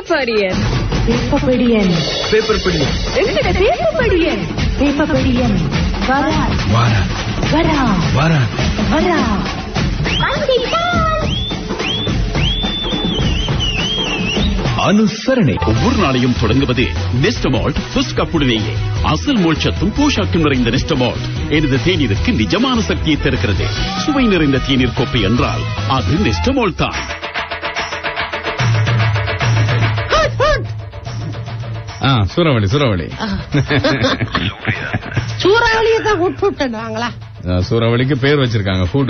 பேப்பரியன் பேப்பரியன் பேப்பரியன் எங்கட பேப்பரியன் பேப்பரியன் வரா வாரா வரா வாரா வரா அனுசரணை. ஒவ்வொரு நாளையும் தொடங்குவது நெஸ்டமால்ட் ஃபர்ஸ்ட் கப்புடனேயே. அசல் மோட்சத்தும் போஷாக்கும் நிறைந்த நெஸ்டமால்ட் எனது தேநீருக்கு நிஜமான சக்தியை தருகிறது. சுவை நிறைந்த தேநீர் கோப்பை என்றால் அது நெஸ்டமால்ட் தான். சூறாவளி சூறாவளியை தான் விட்டுட்டாங்களா? சூறாவளிக்கு பேர் வச்சிருக்காங்க ஃபுட்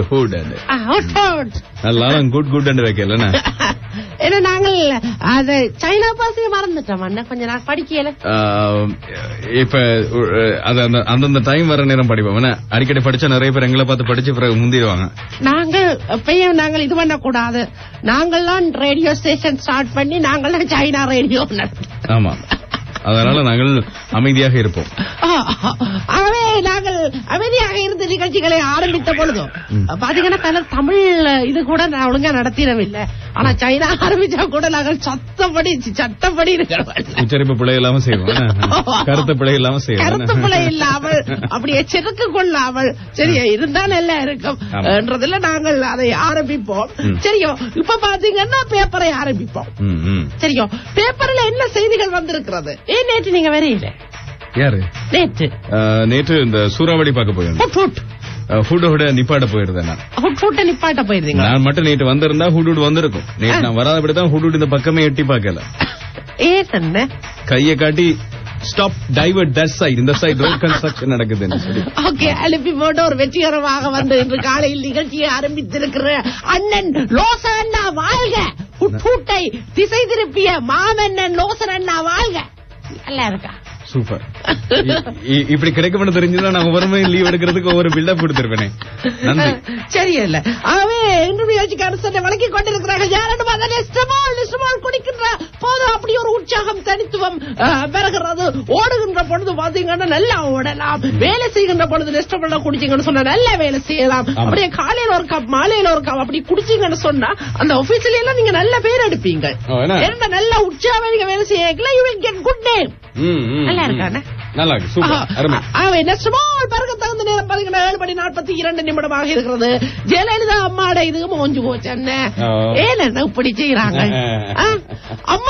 எல்லாரும் குட் வைக்கல. ஏன்னா நாங்கள் அது சைனா பாசையை மறந்துட்டோம். கொஞ்ச நாள் படிக்கல. இப்ப அந்தந்த டைம் வர நேரம் படிப்போம். அடிக்கடி படிச்சா நிறைய பேர் எங்களை பார்த்து படிச்சு பிறகு முந்திடுவாங்க. நாங்கள் இது பண்ண கூடாது. நாங்கள்லாம் ரேடியோ ஸ்டேஷன் ஸ்டார்ட் பண்ணி நாங்கள்லாம் சைனா ரேடியோ. ஆமா, அதனால நாங்கள் அமைதியாக இருப்போம். ஆகவே நாங்கள் அமைதியாக இருந்து நிகழ்ச்சிகளை ஆரம்பித்த பொழுதும் பாத்தீங்கன்னா பலர் தமிழ் இது கூட நான் ஒழுங்கா நடத்திடவில்லை. ஆனா சைனா ஆரம்பிச்சா கூட நாங்கள் சட்டப்படி உச்சரிப்பு பிழை இல்லாம செய்வோம். கருத்து பிழை இல்லாம செய்வோம். கருத்து பிழை இல்லாமல் அப்படியே செருக்கு கொள்ளாமல் சரியா இருந்தா நல்லா இருக்கும் என்றதுல நாங்கள் அதை ஆரம்பிப்போம். சரியோ, இப்ப பாத்தீங்கன்னா பேப்பரை ஆரம்பிப்போம். சரியோ, பேப்பர்ல என்ன செய்திகள் வந்திருக்கிறது? ஏன் நேற்று நீங்க வரையில? யாரு? நேற்று இந்த சூறாவளி பார்க்க போயிருந்தேன். ஹுடோட நிப்பாட்ட போயிருந்தேன். நிப்பாட்ட போயிருந்தீங்க? நான் மட்டும் நேற்று வந்திருந்தா ஹுடூட் வந்திருக்கும். நேற்று நான் வராதபடிதான் ஹுடூட் இந்த பக்கமே எட்டி பார்க்கல. ஏன் கையை காட்டி ஸ்டாப் டைவர்ட் தட் சைடு, இந்த சைடு ரோட் கன்ஸ்ட்ரக்ஷன் நடக்குதுன்னு சொல்லி ஓகே அனுப்பி போட்டு ஒரு வெற்றிகரமாக வந்து இன்று காலையில் நிகழ்ச்சியை ஆரம்பித்திருக்கிற அண்ணன் லோசன் அண்ணா வாழ்க. புட்டை திசை திருப்பிய மாமன்னன் லோசன் அண்ணா வாழ்க. நல்லா இருக்கா? சூப்பர். இப்படி கிடைக்கும் தெரிஞ்சுதான் நான் ஒவ்வொரு லீவ் எடுக்கிறதுக்கு ஒவ்வொரு பில்டப் கொடுத்திருப்பேனே. நன்றி. சரியல்ல. ஆகவே இன்று நிகழ்ச்சிக்கு அரசனை வழங்கிக் கொண்டிருக்கிறார்கள். யாரும் குடிக்கின்ற போது அப்படி ஒரு உற்சாகம் தனித்துவம் பெறுகிறது. ஓடுகின்ற பொழுது பாத்தீங்கன்னா நல்லா ஓடலாம். வேலை செய்கின்ற பொழுது நெஸ்டமால்ட் குடிச்சீங்கன்னு சொன்னா நல்லா வேலை செய்யலாம். அப்படியே காலையில ஒரு கப் மாலையில ஒரு கப் அப்படி குடிச்சீங்கன்னு சொன்னா அந்த ஆபீஸ்ல எல்லாம் நீங்க நல்ல பேர் எடுப்பீங்க. நல்ல உற்சாகம் நீங்க வேலை செய்யல. You will get good name. நல்லா இருக்கானே? நல்லா இருக்கு. சூப்பர். அருமை. நெஸ்டமால்ட் பருக தகுந்த நேரம் பாத்தீங்கன்னா 7:42 இருக்கிறது. ஜெயலலிதா அம்மாட இது மோஞ்சு போச்சு. ஏன் இப்படி செய்யறாங்க? அம்மா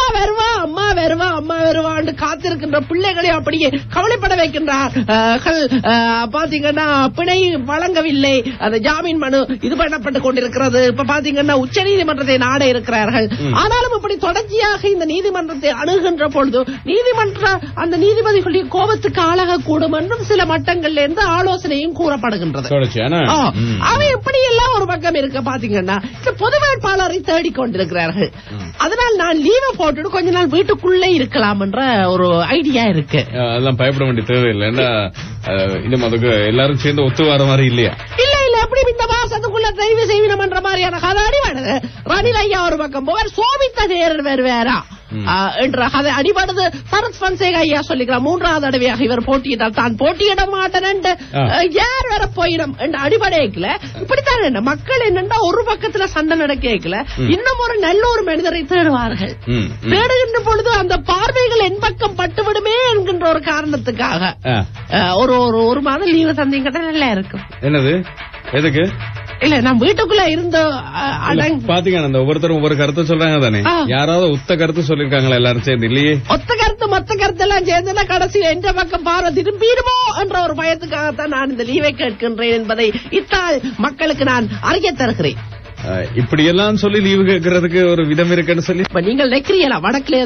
வருவான்னு காத்திருக்கின்ற பிள்ளைகளை அப்படியே கவலைப்பட வைக்கின்றார்கள். பாத்தீங்கன்னா பிணை வழங்கவில்லை. அந்த ஜாமீன் மனு இது பண்ணப்பட்டு கொண்டிருக்கிறது. இப்ப பாத்தீங்கன்னா உச்ச நீதிமன்றத்தை நாட இருக்கிறார்கள். ஆனாலும் இப்படி தொடர்ச்சியாக இந்த நீதிமன்றத்தை அணுகின்ற பொழுது அந்த நீதிபதிகளுடைய கோபத்துக்கு ஆளாகக்கூடும் என்றும் சில மட்டங்கள்ல இருந்து ஆலோசனையும் கூறப்படுகின்றது. அவை இப்படி எல்லாம் ஒரு பக்கம் இருக்க பாத்தீங்கன்னா இந்த பொது வேட்பாளரை தேடிக்கொண்டிருக்கிறார்கள். அதனால் நான் லீவை போட்டுட்டு கொஞ்ச நாள் வீட்டுக்குள்ளே இருக்கலாம் என்ற ஒரு ஐடியா இருக்கு. அதெல்லாம் பயப்பட வேண்டிய தேவையில்லை. இன்னும் அதுக்கு எல்லாரும் சேர்ந்து ஒத்து வர மாதிரி இல்லையா? இல்ல எப்படி இந்த மாசத்துக்குள்ள தெய்வ செய்வினம் என்ற மாதிரியான கதை அடிபடுது. ரணில் ஐயா ஒரு பக்கம் போவார், சோபித்த தேரர் வேறா என்ற கதை அடிபடுது. சரத் பன்சேகா ஐயா சொல்லிக்கிறார் 3வது தடவையாக இவர் போட்டியிட்டால் தான் போட்டியிட மாட்டேன் யார் வேற போயிடும் என்று அடிபடைக்கல. இப்படித்தான் மக்கள் என்னன்னா ஒரு பக்கத்துல சண்டை நடக்கல, இன்னும் ஒரு நல்ல ஒரு மனிதரை தேடுவார்கள். தேடுகின்ற பொழுது அந்த பார்வைகள் என் பக்கம் பட்டுவிடுமே என்கின்ற ஒரு காரணத்துக்காக ஒரு மாதம் லீவு தந்தீங்கன்னா நல்லா இருக்கும். என்னது எதுக்கு? இல்ல நான் வீட்டுக்குள்ள இருந்த பாத்தீங்கன்னா ஒவ்வொருத்தரும் ஒவ்வொரு கருத்து சொல்றாங்க தானே. யாராவது ஒத்த கருத்து சொல்லிருக்காங்களா எல்லாரும் சேர்ந்து? இல்லையே, ஒத்த கருத்து மொத்த கருத்து எல்லாம் சேர்ந்து கடைசியில் என்ற பக்கம் பார்வை திரும்பிடுமோ என்ற ஒரு பயத்துக்காகத்தான் நான் இந்த லீவை கேட்கின்றேன் என்பதை இத்தால் மக்களுக்கு நான் அறிய தருகிறேன். இப்படி எல்லாம் சொல்லி லீவு கேட்கறதுக்கு ஒரு விதம் இருக்குன்னு சொல்லி நீங்கள் நினைக்கிறீங்களா? வடக்குல